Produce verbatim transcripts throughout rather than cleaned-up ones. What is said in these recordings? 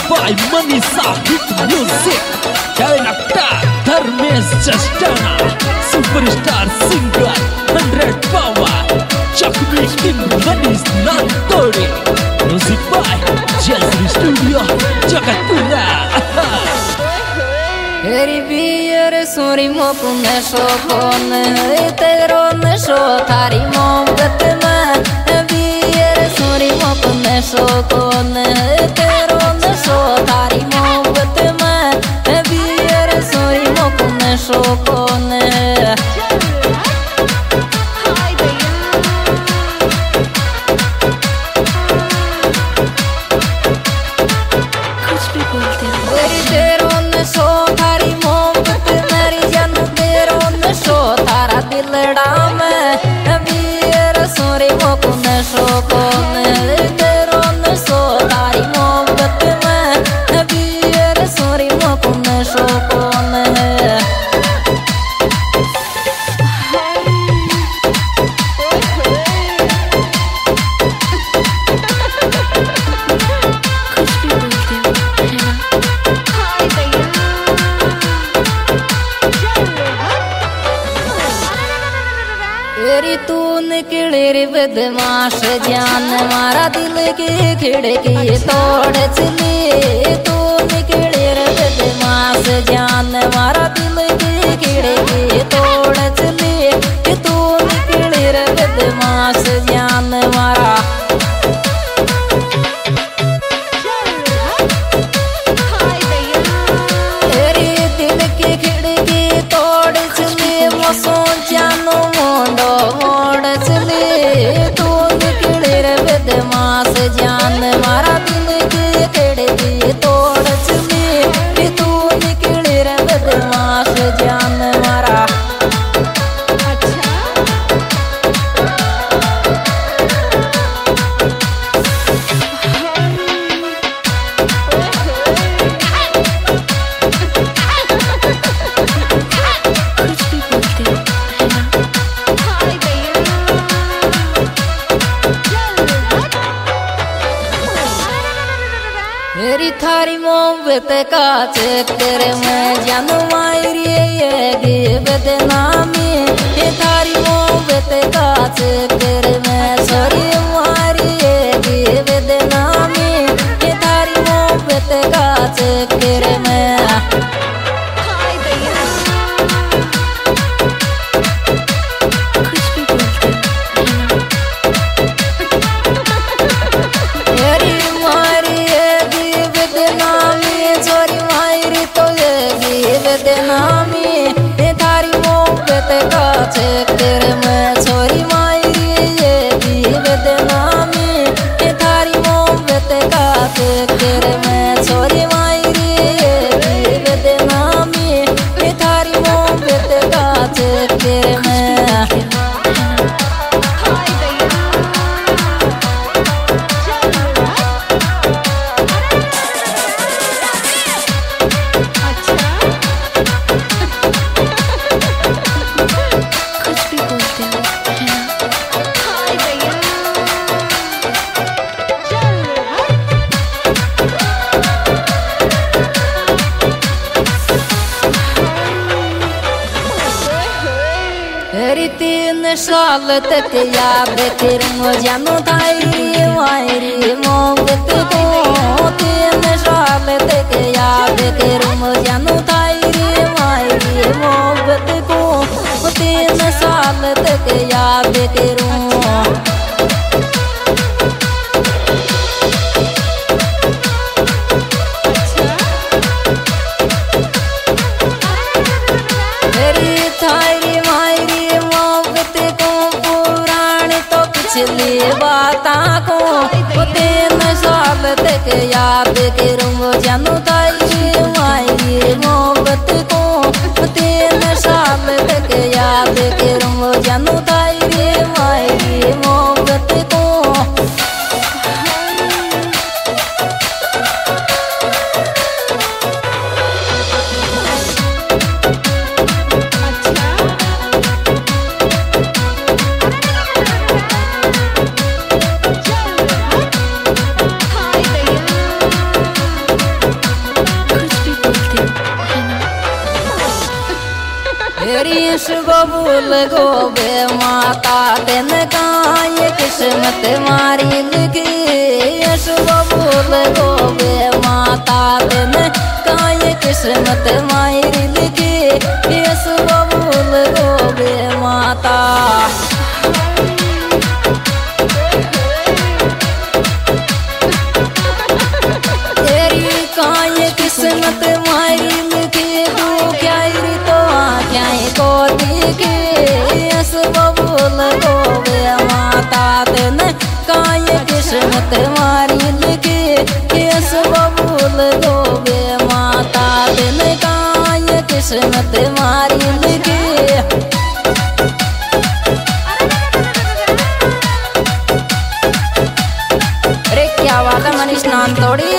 by Manisha Hit Music. Director Dharmesh Chastana, Superstar Singer one hundred Power, Chakmi King Manish Nantore. Music by Jazzy Studio, Jagatpura. Eri bier suri mokune shokone, terone shothari mombetme. Bier suri mokune shokone, terone shothari mombetme. Bier suri mokune shokone. तू निकले रे बदमाश जान मारा दिल की खिड़की तोड़ चली। तू निकले रे बदमाश जान मारा दिल की खिड़की तोड़ चली। तू निकले रे बदमाश जान मारा तेरी दिल की खिड़की तोड़ चली। मसों जानो मोंडो बदमाश जान मारा दिल की खिड़की तोड़ चली। तू निकले रे बदमाश जान मारा मेरी थारी मोहब्बत का चक्कर में जानू मायरी ये बदनामी। ये थारी मोहब्बत का चक्कर में सॉरी मारी ये बदनामी। ये थारी मोहब्बत का चक्कर में बदनामी। ये थारी मोहब्बत का चक्कर में छोरी मायरी ये भी बदनामी। ये थारी मोहब्बत का चक्कर में छोरी मायरी ये भी बदनामी। ये थारी मोहब्बत का चक्कर में तीन साल तक याद करूँ जानू थारी मायरी मोहब्बत को। तीन साल तक याद करूँ जानू थारी मायरी मोहब्बत को। तीन साल तक याद करूँ पिछली बात को। यश बबूल गोबे माता दिन काय किस्मत मारी लिखी यश बबूल गोबे माता दिन काय किस्मत मारी लिखी यश बबूल गोबे माता तेरी काय किस्मत मारी लिखी तू क्या तो क्या को दिखे यश बबूल गोबे माता दिन काय किस्मत मारी लिखी यश बबूल गोबे माता दिन काय किस्मत मारी लिखी। अरे क्या बात है मनीष नानतोड़ी।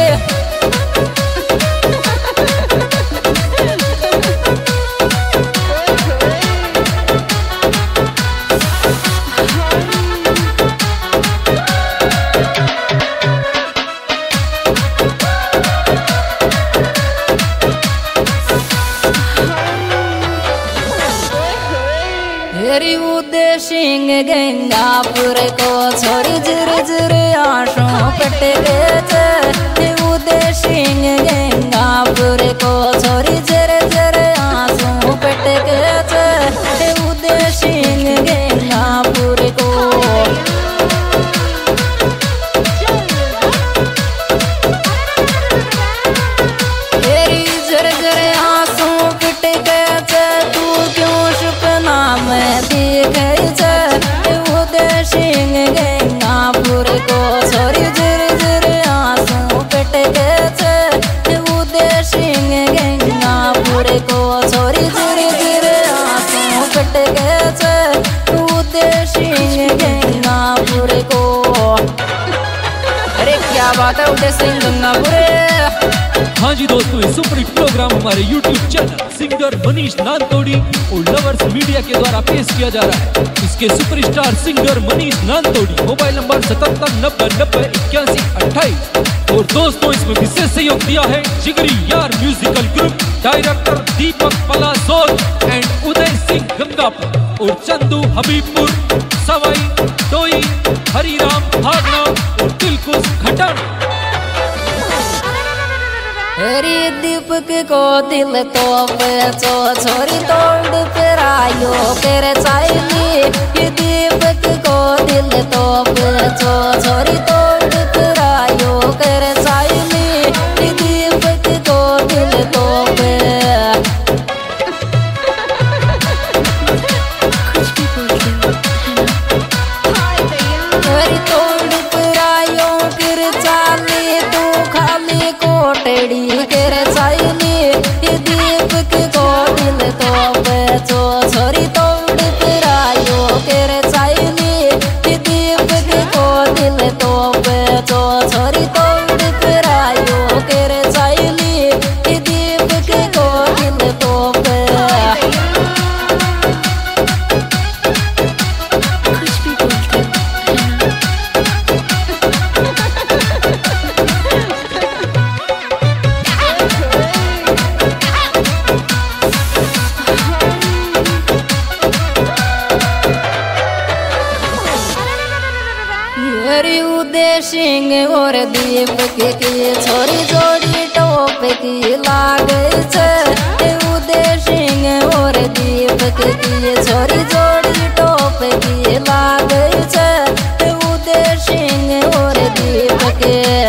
तेरी उदय सिंह गंगापुर को छोरी जिर जिर आंसू पट गए उदय सिंह गंगापुर को छोरी जिर जिर आंसू पट गए उदय सिंह गंगापुर को तेरी जिर जिर आंसू पट गए तू क्यों सपना में दिखे उदय सिंह गंगापुर को छोरी जिर जिर आंसू पट गए उदय सिंह गंगापुर को छोरी जिर जिर आंसू पट गए उदय सिंह गंगापुर को। अरे क्या बात है उदय सिंह गंगापुर। हाँ जी दोस्तों, इस सुपर हिट प्रोग्राम हमारे YouTube channel singer Manish Nantodi और लवर्स मीडिया के द्वारा पेश किया जा रहा है। इसके superstar singer Manish Nantodi, mobile number सतहत्तर नब्बे नब्बे इक्यासी अट्ठाईस। और दोस्तों इसमें विशेष सहयोग दिया है जिगरी यार musical group, director Deepak Palasol and Uday Singh Gangapur और चंदू हबीबपुर, सवाई डोई, हरिराम भागना और दिलकुश खटाना। हरी दीपक को दिल तो बेचो छोरी तोड़ फिरायो कर चाहिए दीपक को दिल तो बेचो छोरी तोड़ फिरायो कर चाहिए दीपक को दिल तो हरी तोड़ फिरायो कर चाली तू खाली कोटड़ी कर चाहिए दीपक को दिल तो बेचो छोरी तोड़ फिरायो कर चाहिए दीपक को दिल तो बेचो छोरी तोड़ फिरायो कर चाहिए दीपक को दिल तो उदय सिंह और दीपक की छोरी जोड़ी टोप की लाग उदय सिंह और दीपक की छोरी जोड़ी टोप की लाग उदय सिंह और दीपक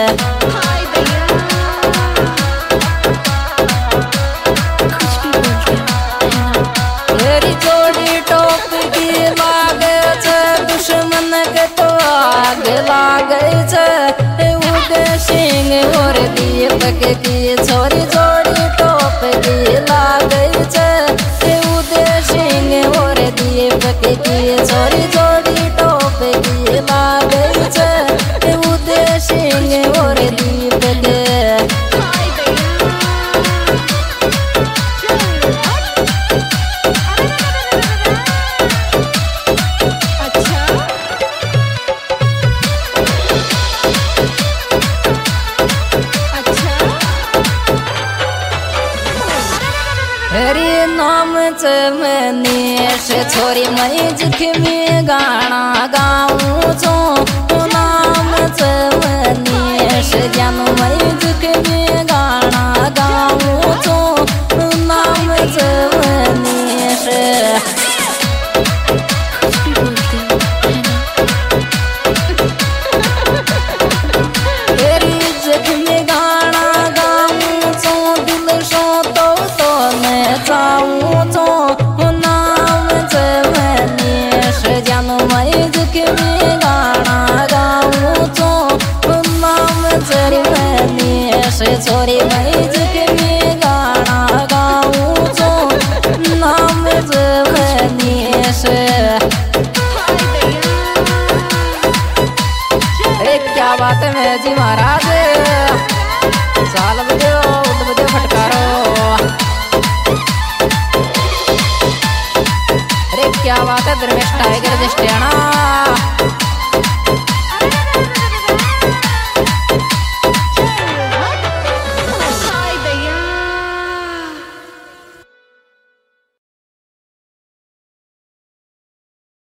तेरी जोड़ी टोप की लाग दुश्मन के तो आग लाग उदय सिंह और दीपक की छोरी जोड़ी टोप की लाग उदय सिंह और दीपक की छोरी जोड़ी टोप की लाग उदय सिंह और दीपक। चमनीश छोरी मई जिखमी गाना गाऊं छो नाम चमनीश जानू मई जिखमी गाना गाऊं छो नाम चमनीश तेरी जिखमी गाना गाऊं छो दिल शो तो तो मैं चाहूं छो नाम चमनीश जानू मई जिखमी गाना गाऊं छो नाम चमनीश छोरी मई जिखमी गाना गाऊं छो नाम चमनीश अरे क्या बात है मैं जी महाराज साल बजे उठ बजे फटकारो अरे क्या बात है धर्मेश टाइगर जस्टियाना